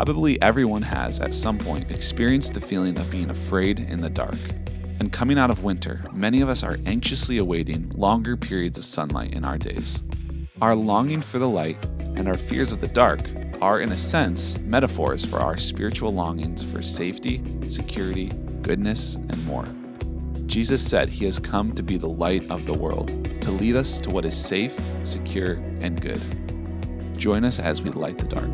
Probably everyone has, at some point, experienced the feeling of being afraid in the dark. And coming out of winter, many of us are anxiously awaiting longer periods of sunlight in our days. Our longing for the light and our fears of the dark are, in a sense, metaphors for our spiritual longings for safety, security, goodness, and more. Jesus said he has come to be the light of the world, to lead us to what is safe, secure, and good. Join us as we light the dark.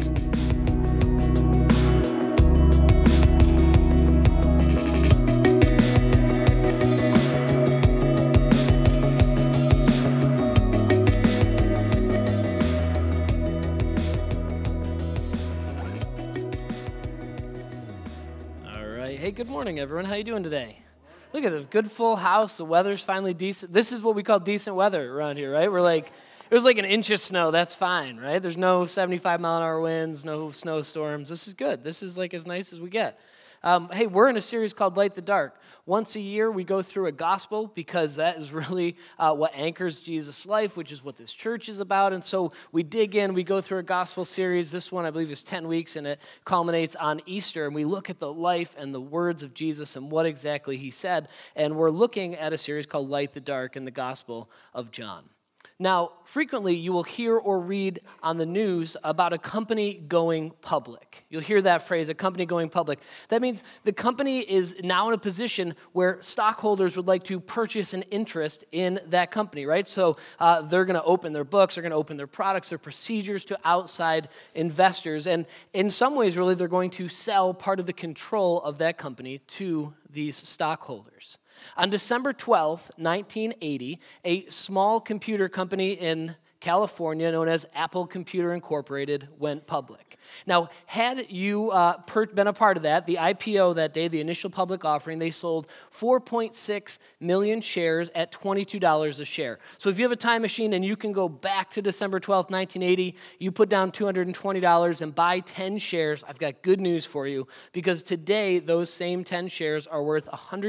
Hey, good morning, everyone. How you doing today? Look at this good full house. The weather's finally decent. This is what we call decent weather around here, right? It was like an inch of snow. That's fine, right? There's no 75-mile-an-hour winds, no snowstorms. This is good. This is like as nice as we get. Hey, we're in a series called Light the Dark. Once a year, we go through a gospel because that is really what anchors Jesus' life, which is what this church is about. And so we dig in, we go through a gospel series. This one, I believe, is 10 weeks, and it culminates on Easter. And we look at the life and the words of Jesus and what exactly he said. And we're looking at a series called Light the Dark in the Gospel of John. Now, frequently you will hear or read on the news about a company going public. You'll hear that phrase, a company going public. That means the company is now in a position where stockholders would like to purchase an interest in that company, right? So they're going to open their books, they're going to open their products, their procedures to outside investors. And in some ways, really, they're going to sell part of the control of that company to these stockholders. On December 12th, 1980, a small computer company in California known as Apple Computer Incorporated went public. Now, had you been a part of that, the IPO that day, the initial public offering, they sold 4.6 million shares at $22 a share. So if you have a time machine and you can go back to December 12th, 1980, you put down $220 and buy 10 shares, I've got good news for you, because today those same 10 shares are worth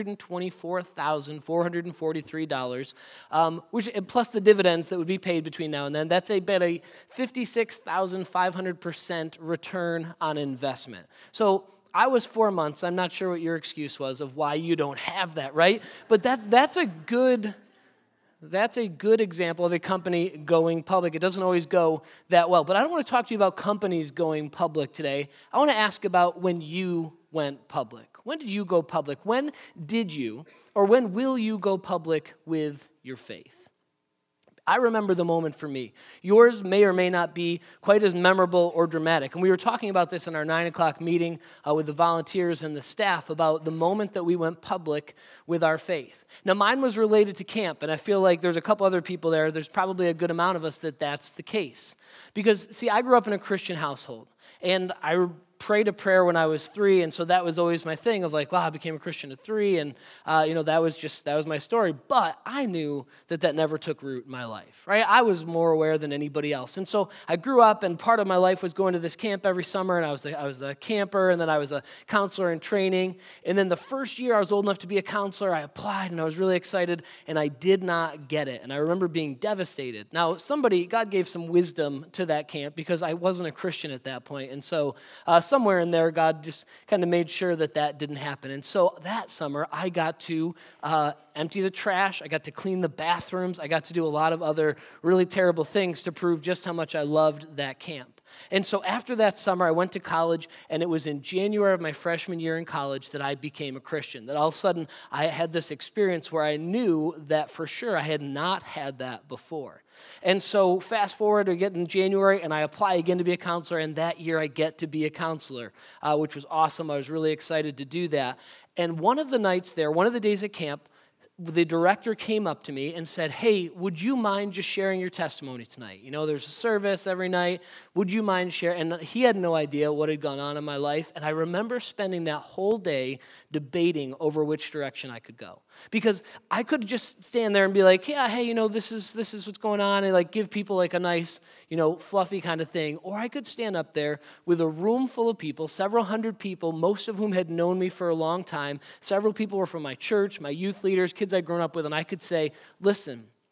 $124,443, which plus the dividends that would be paid between now and then. That's about a 56,500% return on investment. So I was 4 months. I'm not sure what your excuse was of why you don't have that, right? But that's a good example of a company going public. It doesn't always go that well. But I don't want to talk to you about companies going public today. I want to ask about when you went public. When did you go public? When did you, or when will you go public with your faith? I remember the moment for me. Yours may or may not be quite as memorable or dramatic. And we were talking about this in our 9 o'clock meeting with the volunteers and the staff about the moment that we went public with our faith. Now, mine was related to camp, and I feel like there's a couple other people there. There's probably a good amount of us that's the case. Because, see, I grew up in a Christian household, and I prayed a prayer when I was 3, and so that was always my thing of like, wow, I became a Christian at 3, and that was my story. But I knew that never took root in my life, right? I was more aware than anybody else, and so I grew up, and part of my life was going to this camp every summer, and I was a camper, and then I was a counselor in training, and then the first year I was old enough to be a counselor, I applied, and I was really excited, and I did not get it, and I remember being devastated. Now, God gave some wisdom to that camp because I wasn't a Christian at that point, and so somewhere in there, God just kind of made sure that didn't happen. And so that summer, I got to empty the trash. I got to clean the bathrooms. I got to do a lot of other really terrible things to prove just how much I loved that camp. And so after that summer, I went to college, and it was in January of my freshman year in college that I became a Christian, that all of a sudden I had this experience where I knew that for sure I had not had that before. And so fast forward, we get in January, and I apply again to be a counselor, and that year I get to be a counselor, which was awesome. I was really excited to do that. And one of the nights there, one of the days at camp, the director came up to me and said, hey, would you mind just sharing your testimony tonight? You know, there's a service every night. Would you mind sharing? And he had no idea what had gone on in my life. And I remember spending that whole day debating over which direction I could go. Because I could just stand there and be like, yeah, hey, this is what's going on, and like give people like a nice, fluffy kind of thing. Or I could stand up there with a room full of people, several hundred people, most of whom had known me for a long time. Several people were from my church, my youth leaders, kids I'd grown up with, and I could say, listen,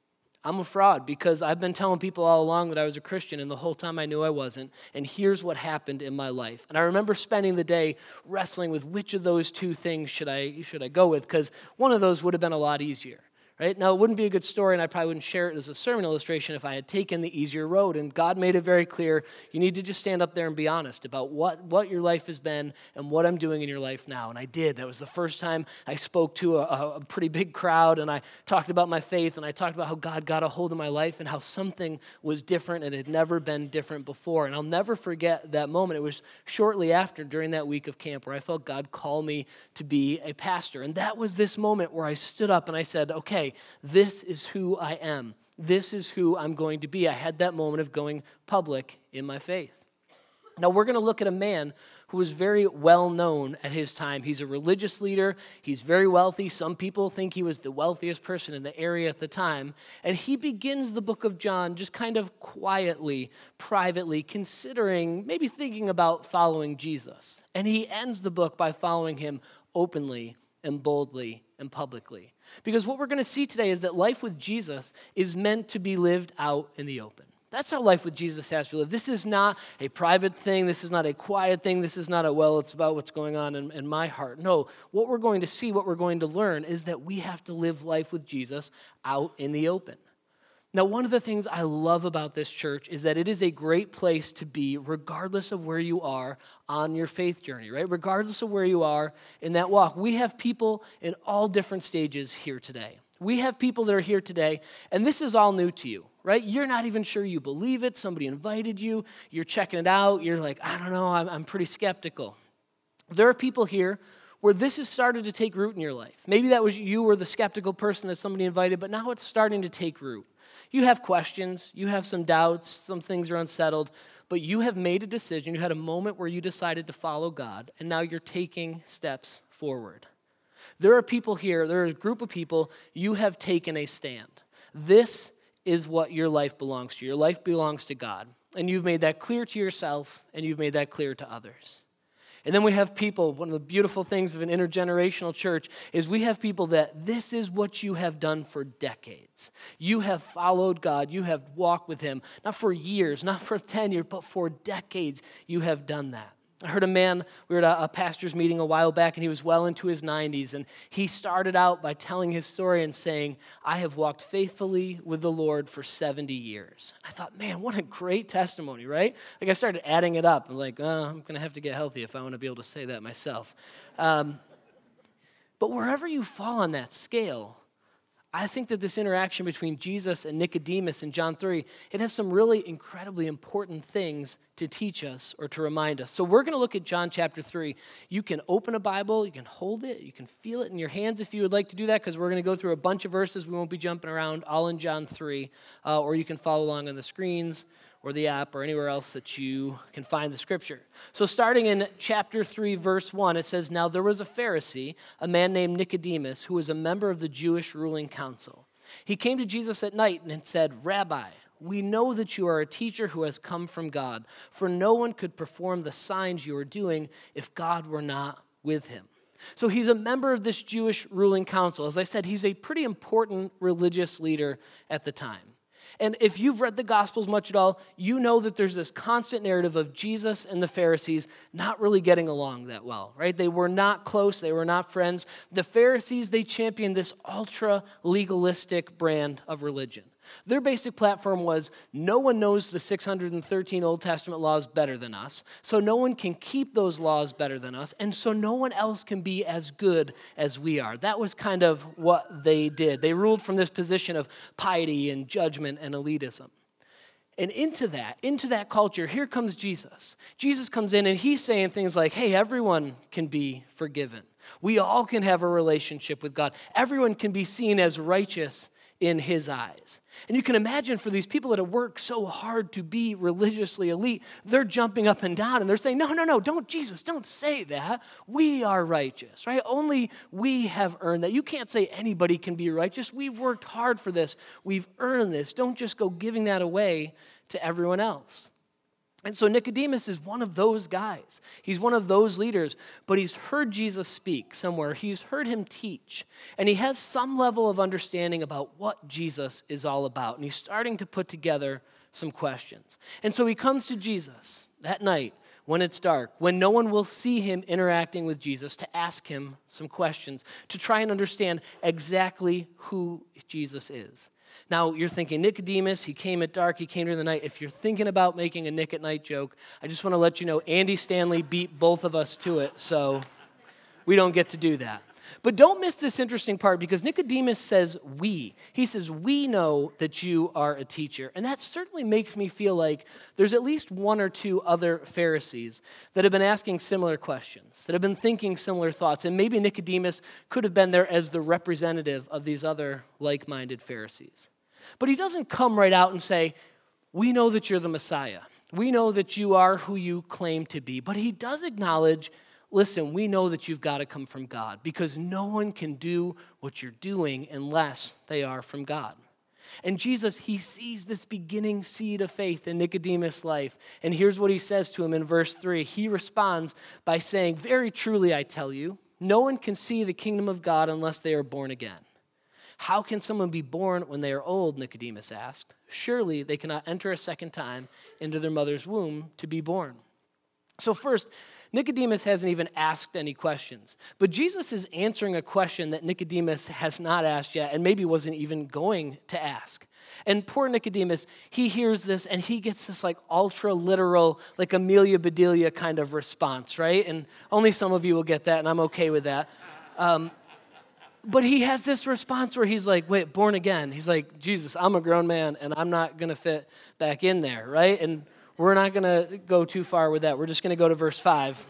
I'm a fraud because I've been telling people all along that I was a Christian, and the whole time I knew I wasn't. And here's what happened in my life. And I remember spending the day wrestling with which of those two things should I go with, because one of those would have been a lot easier. Right? Now, it wouldn't be a good story, and I probably wouldn't share it as a sermon illustration if I had taken the easier road. And God made it very clear, you need to just stand up there and be honest about what your life has been and what I'm doing in your life now. And I did. That was the first time I spoke to a pretty big crowd, and I talked about my faith, and I talked about how God got a hold of my life and how something was different and had never been different before. And I'll never forget that moment. It was shortly after, during that week of camp, where I felt God call me to be a pastor. And that was this moment where I stood up and I said, okay, this is who I am. This is who I'm going to be. I had that moment of going public in my faith. Now, we're going to look at a man who was very well known at his time. He's a religious leader. He's very wealthy. Some people think he was the wealthiest person in the area at the time. And he begins the book of John just kind of quietly, privately, considering, maybe thinking about following Jesus. And he ends the book by following him openly and boldly and publicly. Because what we're going to see today is that life with Jesus is meant to be lived out in the open. That's how life with Jesus has to be lived. This is not a private thing. This is not a quiet thing. This is not it's about what's going on in my heart. No, what we're going to see, what we're going to learn is that we have to live life with Jesus out in the open. Now, one of the things I love about this church is that it is a great place to be regardless of where you are on your faith journey, right? Regardless of where you are in that walk. We have people in all different stages here today. We have people that are here today, and this is all new to you, right? You're not even sure you believe it. Somebody invited you. You're checking it out. You're like, I don't know, I'm pretty skeptical. There are people here where this has started to take root in your life. Maybe that was you were the skeptical person that somebody invited, but now it's starting to take root. You have questions, you have some doubts, some things are unsettled, but you have made a decision. You had a moment where you decided to follow God, and now you're taking steps forward. There are people here, there is a group of people, you have taken a stand. This is what your life belongs to. Your life belongs to God, and you've made that clear to yourself, and you've made that clear to others. And then we have people, one of the beautiful things of an intergenerational church is we have people that this is what you have done for decades. You have followed God. You have walked with him, not for years, not for 10 years, but for decades you have done that. I heard a man, we were at a pastor's meeting a while back, and he was well into his 90s, and he started out by telling his story and saying, I have walked faithfully with the Lord for 70 years. I thought, man, what a great testimony, right? Like I started adding it up. I'm like, I'm going to have to get healthy if I want to be able to say that myself. But wherever you fall on that scale, I think that this interaction between Jesus and Nicodemus in John 3, it has some really incredibly important things to teach us or to remind us. So we're going to look at John chapter 3. You can open a Bible, you can hold it, you can feel it in your hands if you would like to do that, because we're going to go through a bunch of verses. We won't be jumping around, all in John 3, or you can follow along on the screens or the app or anywhere else that you can find the scripture. So starting in chapter 3, verse 1, it says, Now there was a Pharisee, a man named Nicodemus, who was a member of the Jewish ruling council. He came to Jesus at night and said, Rabbi, we know that you are a teacher who has come from God, for no one could perform the signs you are doing if God were not with him. So he's a member of this Jewish ruling council. As I said, he's a pretty important religious leader at the time. And if you've read the Gospels much at all, you know that there's this constant narrative of Jesus and the Pharisees not really getting along that well, right? They were not close. They were not friends. The Pharisees, they championed this ultra-legalistic brand of religion. Their basic platform was, no one knows the 613 Old Testament laws better than us, so no one can keep those laws better than us, and so no one else can be as good as we are. That was kind of what they did. They ruled from this position of piety and judgment and elitism. And into that culture, here comes Jesus. Jesus comes in and he's saying things like, hey, everyone can be forgiven. We all can have a relationship with God. Everyone can be seen as righteous in his eyes. And you can imagine for these people that have worked so hard to be religiously elite, they're jumping up and down and they're saying, no, don't say that. We are righteous, right? Only we have earned that. You can't say anybody can be righteous. We've worked hard for this. We've earned this. Don't just go giving that away to everyone else. And so Nicodemus is one of those guys. He's one of those leaders, but he's heard Jesus speak somewhere. He's heard him teach, and he has some level of understanding about what Jesus is all about, and he's starting to put together some questions. And so he comes to Jesus that night when it's dark, when no one will see him interacting with Jesus, to ask him some questions, to try and understand exactly who Jesus is. Now, you're thinking, Nicodemus, he came at dark, he came during the night. If you're thinking about making a Nick at Night joke, I just want to let you know Andy Stanley beat both of us to it, so we don't get to do that. But don't miss this interesting part, because Nicodemus says we. He says, we know that you are a teacher. And that certainly makes me feel like there's at least one or two other Pharisees that have been asking similar questions, that have been thinking similar thoughts. And maybe Nicodemus could have been there as the representative of these other like-minded Pharisees. But he doesn't come right out and say, we know that you're the Messiah. We know that you are who you claim to be. But he does acknowledge, listen, we know that you've got to come from God, because no one can do what you're doing unless they are from God. And Jesus, he sees this beginning seed of faith in Nicodemus' life. And here's what he says to him in verse 3. He responds by saying, very truly I tell you, no one can see the kingdom of God unless they are born again. How can someone be born when they are old? Nicodemus asked. Surely they cannot enter a second time into their mother's womb to be born. So first, Nicodemus hasn't even asked any questions. But Jesus is answering a question that Nicodemus has not asked yet and maybe wasn't even going to ask. And poor Nicodemus, he hears this and he gets this like ultra-literal, like Amelia Bedelia kind of response, right? And only some of you will get that, and I'm okay with that. But he has this response where he's like, wait, born again. He's like, Jesus, I'm a grown man and I'm not going to fit back in there, right? And we're not going to go too far with that. We're just going to go to verse 5.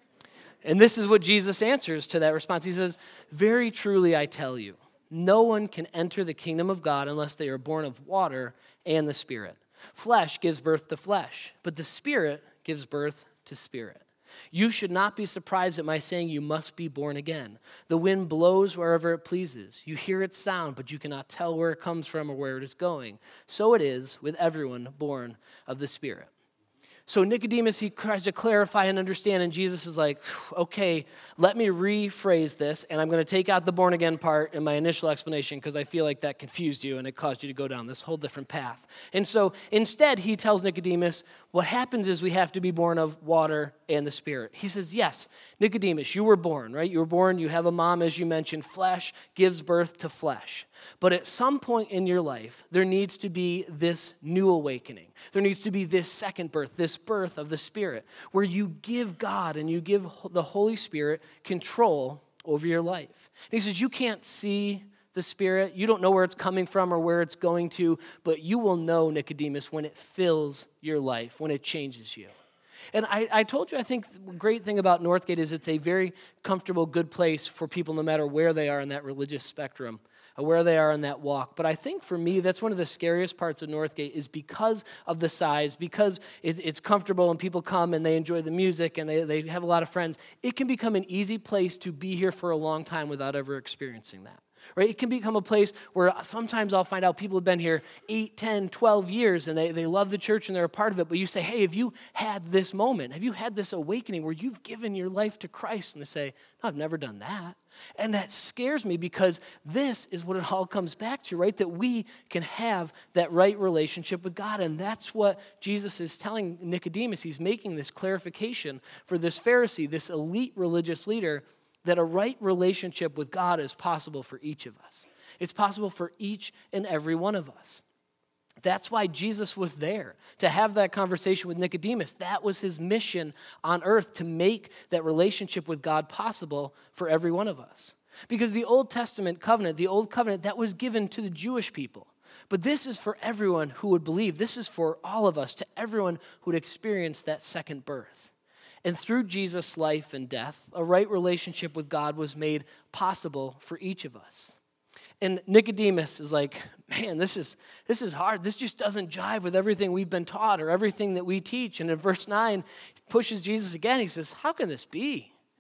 And this is what Jesus answers to that response. He says, very truly I tell you, no one can enter the kingdom of God unless they are born of water and the Spirit. Flesh gives birth to flesh, but the Spirit gives birth to spirit. You should not be surprised at my saying you must be born again. The wind blows wherever it pleases. You hear its sound, but you cannot tell where it comes from or where it is going. So it is with everyone born of the Spirit. So Nicodemus, he tries to clarify and understand, and Jesus is like, okay, let me rephrase this, and I'm going to take out the born again part in my initial explanation because I feel like that confused you and it caused you to go down this whole different path. And so instead, he tells Nicodemus, what happens is we have to be born of water and the Spirit. He says, yes, Nicodemus, you were born, right? You were born, you have a mom, as you mentioned. Flesh gives birth to flesh. But at some point in your life, there needs to be this new awakening. There needs to be this second birth, this birth of the Spirit, where you give God and you give the Holy Spirit control over your life. And he says, you can't see the Spirit. You don't know where it's coming from or where it's going to, but you will know, Nicodemus, when it fills your life, when it changes you. And I told you, I think the great thing about Northgate is it's a very comfortable, good place for people no matter where they are in that religious spectrum, or where they are in that walk. But I think for me, that's one of the scariest parts of Northgate is because of the size, because it's comfortable and people come and they enjoy the music and they have a lot of friends. It can become an easy place to be here for a long time without ever experiencing that. Right? It can become a place where sometimes I'll find out people have been here 8, 10, 12 years and they love the church and they're a part of it. But you say, hey, have you had this moment? Have you had this awakening where you've given your life to Christ? And they say, no, I've never done that. And that scares me because this is what it all comes back to, right? That we can have that right relationship with God. And that's what Jesus is telling Nicodemus. He's making this clarification for this Pharisee, this elite religious leader, that a right relationship with God is possible for each of us. It's possible for each and every one of us. That's why Jesus was there, to have that conversation with Nicodemus. That was his mission on earth, to make that relationship with God possible for every one of us. Because the Old Testament covenant, the Old Covenant, that was given to the Jewish people. But this is for everyone who would believe. This is for all of us, to everyone who would experience that second birth. And through Jesus' life and death, a right relationship with God was made possible for each of us. And Nicodemus is like, man, this is hard. This just doesn't jive with everything we've been taught or everything that we teach. And in verse 9, he pushes Jesus again. He says, how can this be?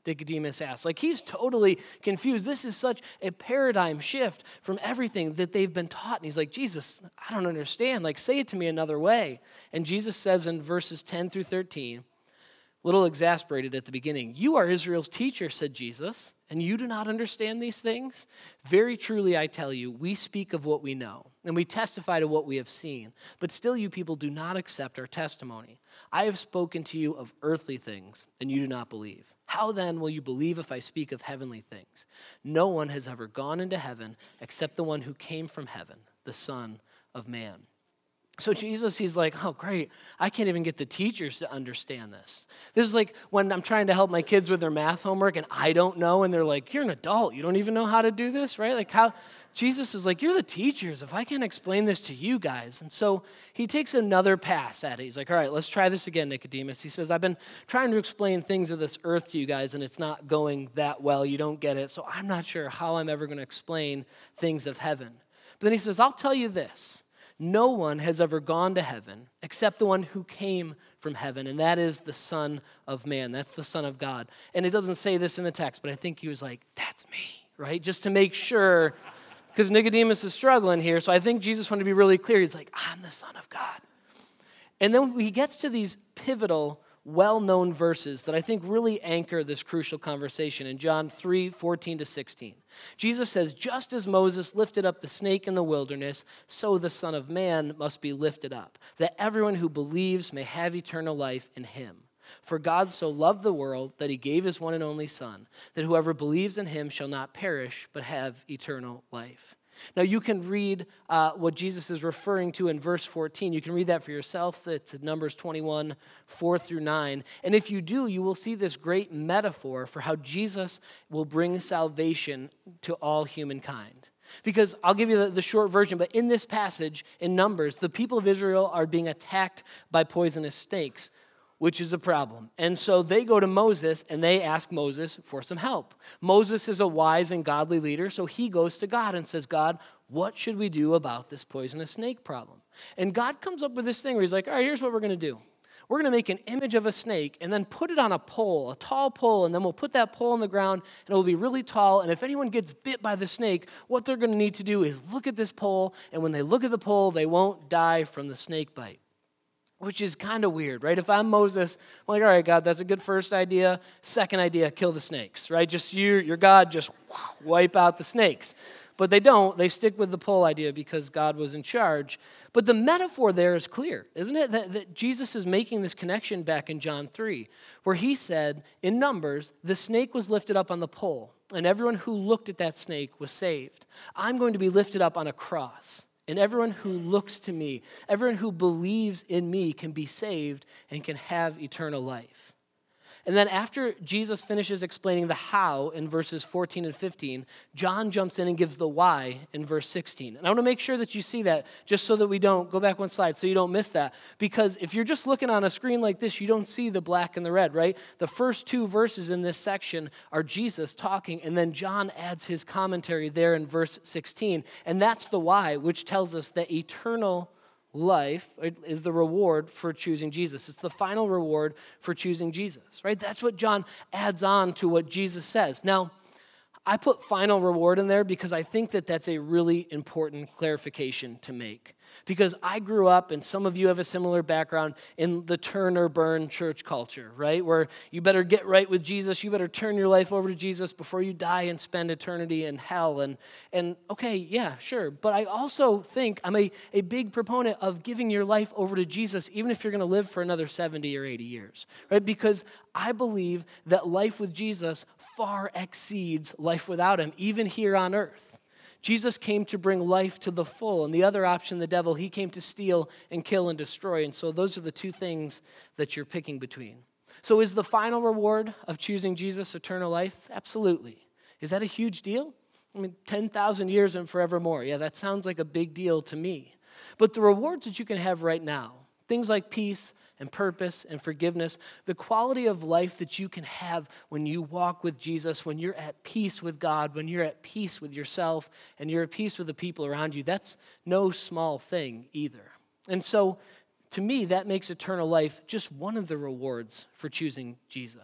Nicodemus asks. Like, he's totally confused. This is such a paradigm shift from everything that they've been taught. And he's like, Jesus, I don't understand. Like, say it to me another way. And Jesus says in verses 10 through 13, a little exasperated at the beginning, "You are Israel's teacher," said Jesus, "and you do not understand these things? Very truly, I tell you, we speak of what we know, and we testify to what we have seen. But still you people do not accept our testimony. I have spoken to you of earthly things, and you do not believe. How then will you believe if I speak of heavenly things? No one has ever gone into heaven except the one who came from heaven, the Son of Man." So Jesus, he's like, oh, great. I can't even get the teachers to understand this. This is like when I'm trying to help my kids with their math homework and I don't know, and they're like, you're an adult. You don't even know how to do this, right? Like how Jesus is like, you're the teachers. If I can't explain this to you guys. And so he takes another pass at it. He's like, all right, let's try this again, Nicodemus. He says, I've been trying to explain things of this earth to you guys, and it's not going that well. You don't get it. So I'm not sure how I'm ever going to explain things of heaven. But then he says, I'll tell you this. No one has ever gone to heaven except the one who came from heaven, and that is the Son of Man. That's the Son of God. And it doesn't say this in the text, but I think he was like, that's me, right? Just to make sure, because Nicodemus is struggling here, so I think Jesus wanted to be really clear. He's like, I'm the Son of God. And then he gets to these pivotal, well-known verses that I think really anchor this crucial conversation in John 3:14-16. Jesus says, just as Moses lifted up the snake in the wilderness, so the Son of Man must be lifted up, that everyone who believes may have eternal life in him. For God so loved the world that he gave his one and only Son, that whoever believes in him shall not perish, but have eternal life. Now, you can read what Jesus is referring to in verse 14. You can read that for yourself. It's in Numbers 21, 4-9. And if you do, you will see this great metaphor for how Jesus will bring salvation to all humankind. Because I'll give you the short version, but in this passage, in Numbers, the people of Israel are being attacked by poisonous snakes, which is a problem. And so they go to Moses and they ask Moses for some help. Moses is a wise and godly leader, so he goes to God and says, God, what should we do about this poisonous snake problem? And God comes up with this thing where he's like, all right, here's what we're going to do. We're going to make an image of a snake and then put it on a pole, a tall pole, and then we'll put that pole on the ground and it'll be really tall. And if anyone gets bit by the snake, what they're going to need to do is look at this pole, and when they look at the pole, they won't die from the snake bite. Which is kind of weird, right? If I'm Moses, I'm like, all right, God, that's a good first idea. Second idea, kill the snakes, right? Just your God, just wipe out the snakes. But they don't. They stick with the pole idea because God was in charge. But the metaphor there is clear, isn't it? That Jesus is making this connection back in John 3, where he said, in Numbers, the snake was lifted up on the pole, and everyone who looked at that snake was saved. I'm going to be lifted up on a cross. And everyone who looks to me, everyone who believes in me can be saved and can have eternal life. And then after Jesus finishes explaining the how in verses 14 and 15, John jumps in and gives the why in verse 16. And I want to make sure that you see that just so that we don't, go back one slide so you don't miss that. Because if you're just looking on a screen like this, you don't see the black and the red, right? The first two verses in this section are Jesus talking, and then John adds his commentary there in verse 16. And that's the why, which tells us that eternal life is the reward for choosing Jesus. It's the final reward for choosing Jesus, right? That's what John adds on to what Jesus says. Now, I put final reward in there because I think that that's a really important clarification to make. Because I grew up, and some of you have a similar background, in the turn or burn church culture, right? Where you better get right with Jesus, you better turn your life over to Jesus before you die and spend eternity in hell. And okay, yeah, sure. But I also think I'm a big proponent of giving your life over to Jesus, even if you're going to live for another 70 or 80 years, right? Because I believe that life with Jesus far exceeds life without him, even here on earth. Jesus came to bring life to the full, and the other option, the devil, he came to steal and kill and destroy. And so those are the two things that you're picking between. So is the final reward of choosing Jesus eternal life? Absolutely. Is that a huge deal? I mean, 10,000 years and forevermore. Yeah, that sounds like a big deal to me. But the rewards that you can have right now, things like peace and purpose and forgiveness, the quality of life that you can have when you walk with Jesus, when you're at peace with God, when you're at peace with yourself, and you're at peace with the people around you, that's no small thing either. And so, to me, that makes eternal life just one of the rewards for choosing Jesus.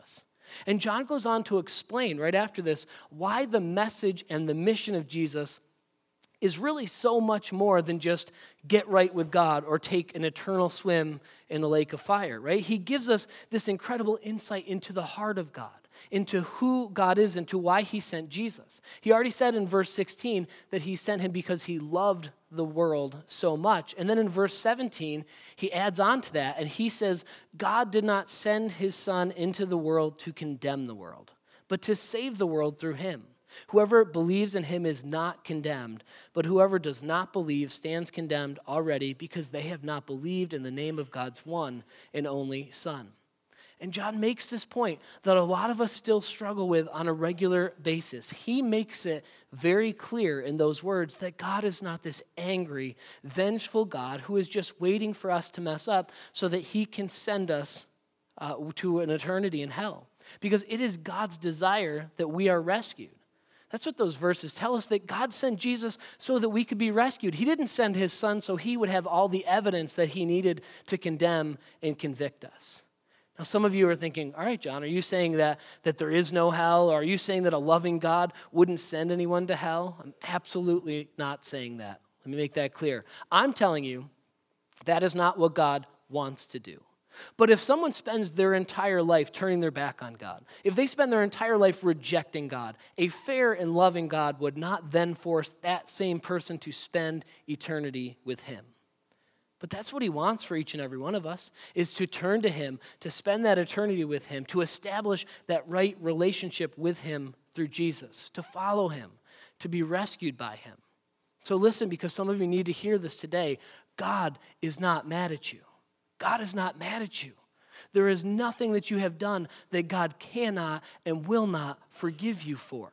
And John goes on to explain right after this why the message and the mission of Jesus is really so much more than just get right with God or take an eternal swim in a lake of fire, right? He gives us this incredible insight into the heart of God, into who God is, and to why he sent Jesus. He already said in verse 16 that he sent him because he loved the world so much. And then in verse 17, he adds on to that, and he says, God did not send his son into the world to condemn the world, but to save the world through him. Whoever believes in him is not condemned, but whoever does not believe stands condemned already because they have not believed in the name of God's one and only Son. And John makes this point that a lot of us still struggle with on a regular basis. He makes it very clear in those words that God is not this angry, vengeful God who is just waiting for us to mess up so that he can send us to an eternity in hell. Because it is God's desire that we are rescued. That's what those verses tell us, that God sent Jesus so that we could be rescued. He didn't send his son so he would have all the evidence that he needed to condemn and convict us. Now, some of you are thinking, all right, John, are you saying that there is no hell? Or are you saying that a loving God wouldn't send anyone to hell? I'm absolutely not saying that. Let me make that clear. I'm telling you that is not what God wants to do. But if someone spends their entire life turning their back on God, if they spend their entire life rejecting God, a fair and loving God would not then force that same person to spend eternity with him. But that's what he wants for each and every one of us, is to turn to him, to spend that eternity with him, to establish that right relationship with him through Jesus, to follow him, to be rescued by him. So listen, because some of you need to hear this today, God is not mad at you. God is not mad at you. There is nothing that you have done that God cannot and will not forgive you for.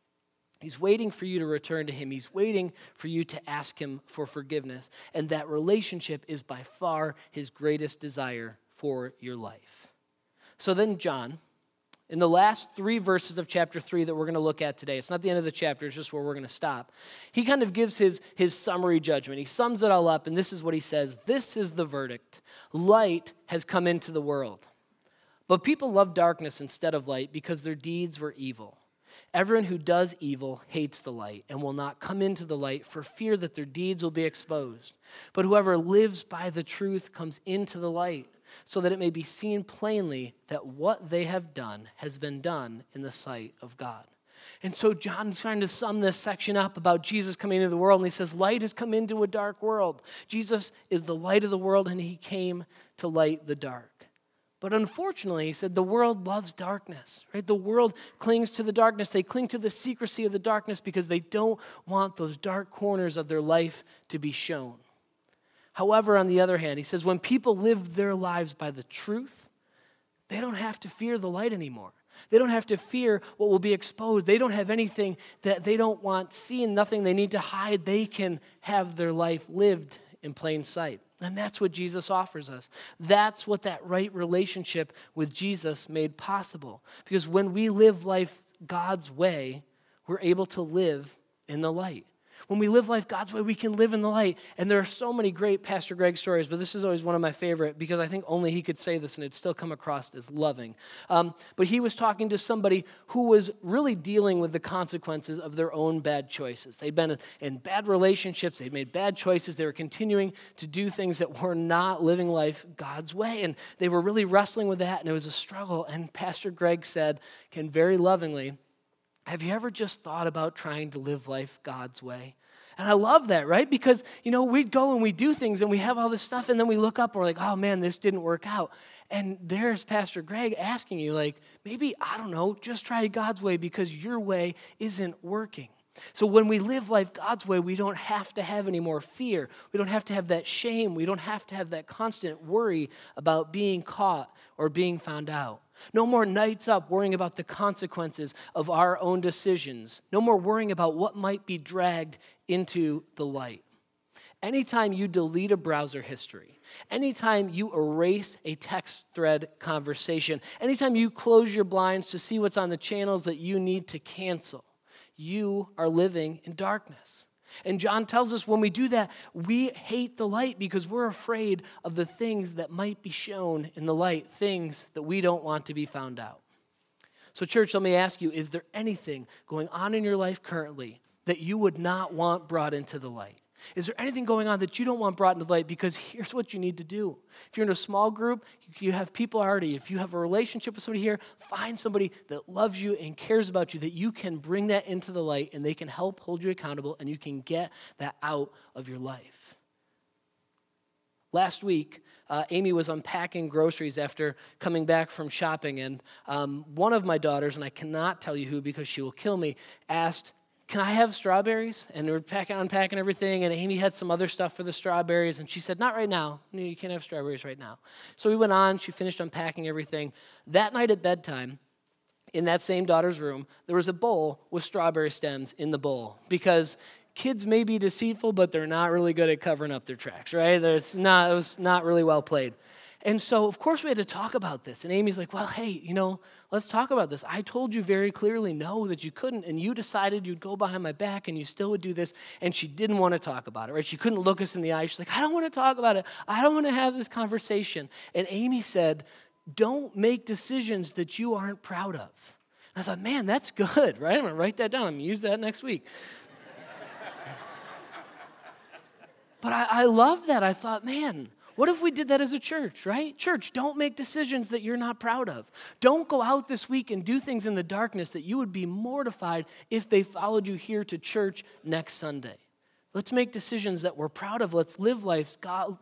He's waiting for you to return to him. He's waiting for you to ask him for forgiveness. And that relationship is by far his greatest desire for your life. So then John, in the last 3 verses of chapter 3 that we're going to look at today, it's not the end of the chapter, it's just where we're going to stop. He kind of gives his summary judgment. He sums it all up, and this is what he says. This is the verdict. Light has come into the world. But people love darkness instead of light because their deeds were evil. Everyone who does evil hates the light and will not come into the light for fear that their deeds will be exposed. But whoever lives by the truth comes into the light, so that it may be seen plainly that what they have done has been done in the sight of God. And so John's trying to sum this section up about Jesus coming into the world, and he says, light has come into a dark world. Jesus is the light of the world, and he came to light the dark. But unfortunately, he said, the world loves darkness, right? The world clings to the darkness. They cling to the secrecy of the darkness because they don't want those dark corners of their life to be shown. However, on the other hand, he says when people live their lives by the truth, they don't have to fear the light anymore. They don't have to fear what will be exposed. They don't have anything that they don't want seen, nothing they need to hide. They can have their life lived in plain sight. And that's what Jesus offers us. That's what that right relationship with Jesus made possible. Because when we live life God's way, we're able to live in the light. When we live life God's way, we can live in the light. And there are so many great Pastor Greg stories, but this is always one of my favorite because I think only he could say this and it'd still come across as loving. But he was talking to somebody who was really dealing with the consequences of their own bad choices. They'd been in bad relationships. They'd made bad choices. They were continuing to do things that were not living life God's way. And they were really wrestling with that, and it was a struggle. And Pastor Greg said, very lovingly, have you ever just thought about trying to live life God's way? And I love that, right? Because, we go and we do things and we have all this stuff and then we look up and we're like, oh man, this didn't work out. And there's Pastor Greg asking you maybe, just try God's way because your way isn't working. So when we live life God's way, we don't have to have any more fear. We don't have to have that shame. We don't have to have that constant worry about being caught or being found out. No more nights up worrying about the consequences of our own decisions. No more worrying about what might be dragged into the light. Anytime you delete a browser history, anytime you erase a text thread conversation, anytime you close your blinds to see what's on the channels that you need to cancel, you are living in darkness. And John tells us when we do that, we hate the light because we're afraid of the things that might be shown in the light, things that we don't want to be found out. So church, let me ask you, is there anything going on in your life currently that you would not want brought into the light? Is there anything going on that you don't want brought into the light? Because here's what you need to do. If you're in a small group, you have people already. If you have a relationship with somebody here, find somebody that loves you and cares about you, that you can bring that into the light and they can help hold you accountable and you can get that out of your life. Last week, Amy was unpacking groceries after coming back from shopping, and one of my daughters, and I cannot tell you who because she will kill me, asked, "Can I have strawberries?" And we were unpacking everything, and Amy had some other stuff for the strawberries, and she said, "Not right now. No, you can't have strawberries right now." So we went on. She finished unpacking everything. That night at bedtime, in that same daughter's room, there was a bowl with strawberry stems in the bowl because kids may be deceitful, but they're not really good at covering up their tracks, right? It was not really well played. And so, of course, we had to talk about this. And Amy's like, "Well, hey, let's talk about this. I told you very clearly no, that you couldn't, and you decided you'd go behind my back and you still would do this." And she didn't want to talk about it, right? She couldn't look us in the eye. She's like, "I don't want to talk about it. I don't want to have this conversation." And Amy said, "Don't make decisions that you aren't proud of." And I thought, man, that's good, right? I'm going to write that down. I'm going to use that next week. But I love that. I thought, man, what if we did that as a church, right? Church, don't make decisions that you're not proud of. Don't go out this week and do things in the darkness that you would be mortified if they followed you here to church next Sunday. Let's make decisions that we're proud of. Let's live life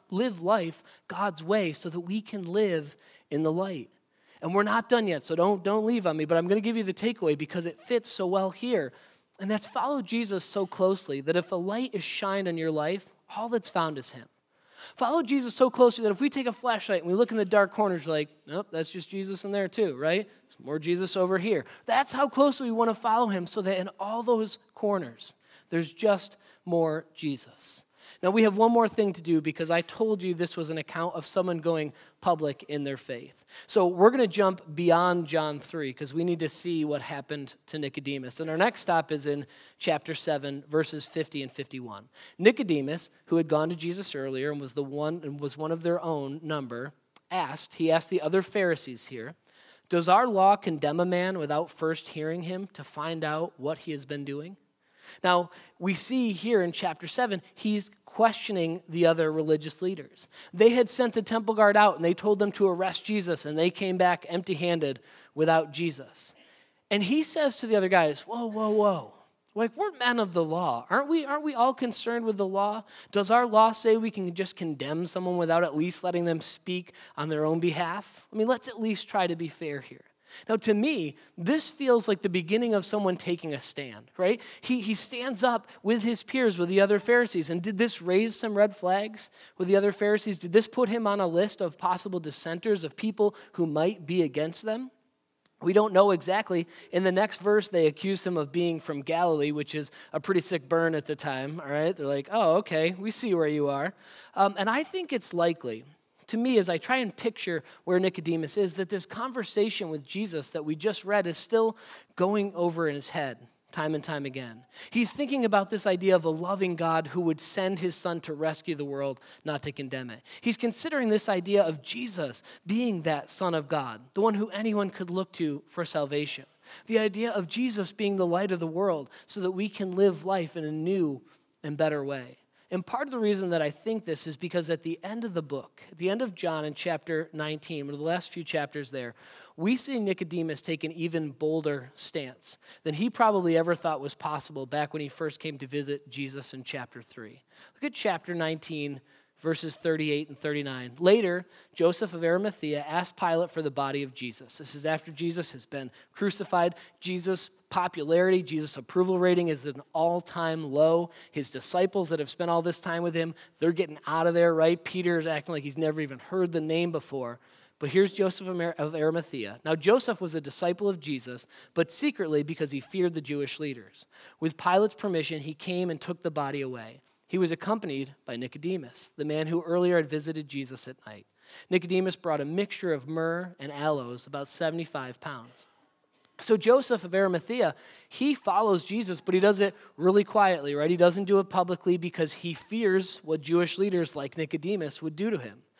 God's way so that we can live in the light. And we're not done yet, so don't leave on me, but I'm going to give you the takeaway because it fits so well here. And that's follow Jesus so closely that if a light is shined on your life, all that's found is him. Follow Jesus so closely that if we take a flashlight and we look in the dark corners, we're like, nope, that's just Jesus in there too, right? It's more Jesus over here. That's how closely we want to follow him so that in all those corners, there's just more Jesus. Now, we have one more thing to do because I told you this was an account of someone going public in their faith. So we're going to jump beyond John 3 because we need to see what happened to Nicodemus. And our next stop is in chapter 7, verses 50 and 51. Nicodemus, who had gone to Jesus earlier and was one of their own number, asked the other Pharisees here, "Does our law condemn a man without first hearing him to find out what he has been doing?" Now, we see here in chapter 7, he's questioning the other religious leaders. They had sent the temple guard out and they told them to arrest Jesus, and they came back empty-handed without Jesus. And he says to the other guys, whoa. Like, we're men of the law. Aren't we all concerned with the law? Does our law say we can just condemn someone without at least letting them speak on their own behalf? I mean, let's at least try to be fair here. Now, to me, this feels like the beginning of someone taking a stand, right? He stands up with his peers, with the other Pharisees. And did this raise some red flags with the other Pharisees? Did this put him on a list of possible dissenters, of people who might be against them? We don't know exactly. In the next verse, they accuse him of being from Galilee, which is a pretty sick burn at the time, all right? They're like, "Oh, okay, we see where you are." And I think it's likely, to me, as I try and picture where Nicodemus is, that this conversation with Jesus that we just read is still going over in his head time and time again. He's thinking about this idea of a loving God who would send his son to rescue the world, not to condemn it. He's considering this idea of Jesus being that Son of God, the one who anyone could look to for salvation. The idea of Jesus being the light of the world so that we can live life in a new and better way. And part of the reason that I think this is because at the end of the book, at the end of John in chapter 19, one of the last few chapters there, we see Nicodemus take an even bolder stance than he probably ever thought was possible back when he first came to visit Jesus in chapter 3. Look at chapter 19, verses 38 and 39. Later, Joseph of Arimathea asked Pilate for the body of Jesus. This is after Jesus has been crucified. Jesus' popularity, Jesus' approval rating is at an all-time low. His disciples that have spent all this time with him, they're getting out of there, right? Peter's acting like he's never even heard the name before. But here's Joseph of Arimathea. Now, Joseph was a disciple of Jesus, but secretly because he feared the Jewish leaders. With Pilate's permission, he came and took the body away. He was accompanied by Nicodemus, the man who earlier had visited Jesus at night. Nicodemus brought a mixture of myrrh and aloes, about 75 pounds. So Joseph of Arimathea, he follows Jesus, but he does it really quietly, right? He doesn't do it publicly because he fears what Jewish leaders like Nicodemus would do to him.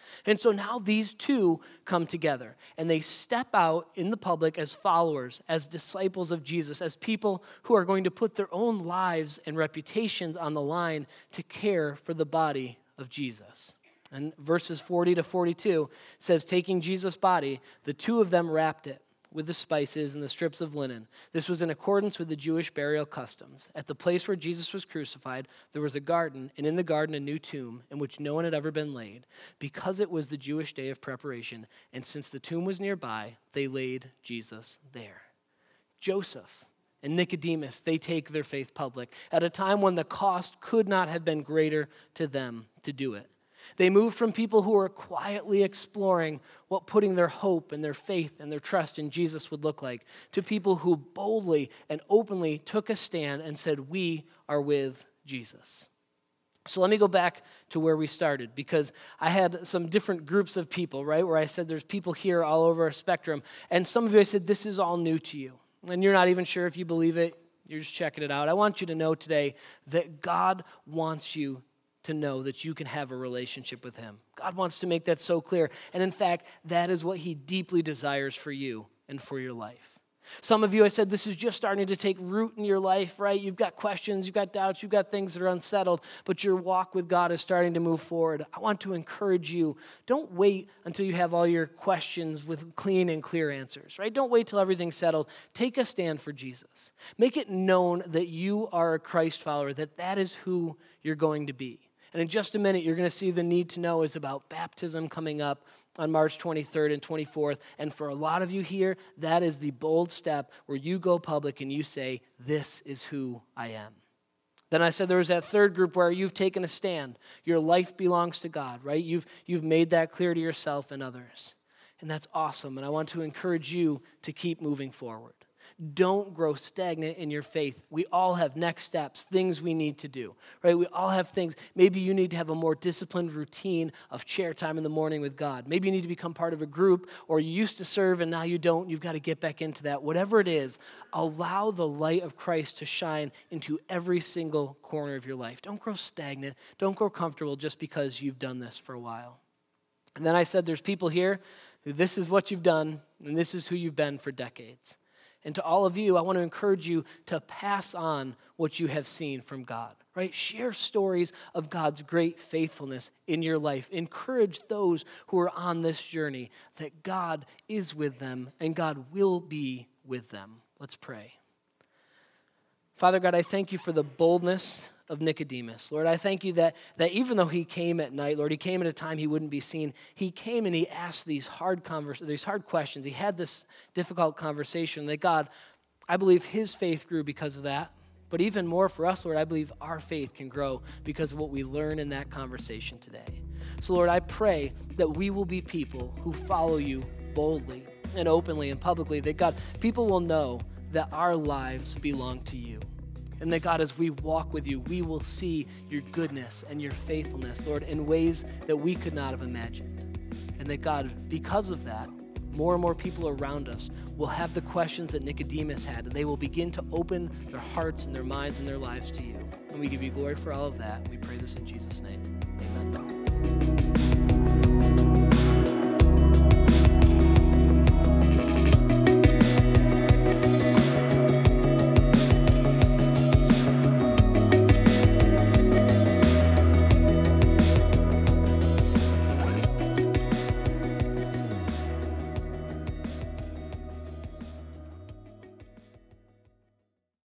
And so now these two come together, and they step out in the public as followers, as disciples of Jesus, as people who are going to put their own lives and reputations on the line to care for the body of Jesus. And verses 40 to 42 says, taking Jesus' body, the two of them wrapped it with the spices and the strips of linen. This was in accordance with the Jewish burial customs. At the place where Jesus was crucified, there was a garden, and in the garden a new tomb in which no one had ever been laid, because it was the Jewish day of preparation, and since the tomb was nearby, they laid Jesus there. Joseph and Nicodemus, they take their faith public at a time when the cost could not have been greater to them to do it. They moved from people who were quietly exploring what putting their hope and their faith and their trust in Jesus would look like, to people who boldly and openly took a stand and said, we are with Jesus. So let me go back to where we started, because I had some different groups of people, right, where I said there's people here all over a spectrum, and some of you I said this is all new to you, and you're not even sure if you believe it, you're just checking it out. I want you to know today that God wants you to know that you can have a relationship with him. God wants to make that so clear. And in fact, that is what he deeply desires for you and for your life. Some of you, I said, this is just starting to take root in your life, right? You've got questions, you've got doubts, you've got things that are unsettled, but your walk with God is starting to move forward. I want to encourage you, don't wait until you have all your questions with clean and clear answers, right? Don't wait till everything's settled. Take a stand for Jesus. Make it known that you are a Christ follower, that is who you're going to be. And in just a minute, you're going to see the need to know is about baptism coming up on March 23rd and 24th. And for a lot of you here, that is the bold step where you go public and you say, this is who I am. Then I said there was that third group where you've taken a stand. Your life belongs to God, right? You've made that clear to yourself and others. And that's awesome. And I want to encourage you to keep moving forward. Don't grow stagnant in your faith. We all have next steps, things we need to do, right? We all have things. Maybe you need to have a more disciplined routine of chair time in the morning with God. Maybe you need to become part of a group, or you used to serve and now you don't. You've got to get back into that. Whatever it is, allow the light of Christ to shine into every single corner of your life. Don't grow stagnant. Don't grow comfortable just because you've done this for a while. And then I said there's people here who this is what you've done, and this is who you've been for decades. And to all of you, I want to encourage you to pass on what you have seen from God, right? Share stories of God's great faithfulness in your life. Encourage those who are on this journey that God is with them and God will be with them. Let's pray. Father God, I thank you for the boldness of Nicodemus. Lord, I thank you that even though he came at night, Lord, he came at a time he wouldn't be seen. He came and he asked these hard questions. He had this difficult conversation that God, I believe his faith grew because of that. But even more for us, Lord, I believe our faith can grow because of what we learn in that conversation today. So Lord, I pray that we will be people who follow you boldly and openly and publicly, that God, people will know that our lives belong to you. And that God, as we walk with you, we will see your goodness and your faithfulness, Lord, in ways that we could not have imagined. And that God, because of that, more and more people around us will have the questions that Nicodemus had, and they will begin to open their hearts and their minds and their lives to you. And we give you glory for all of that. We pray this in Jesus' name. Amen.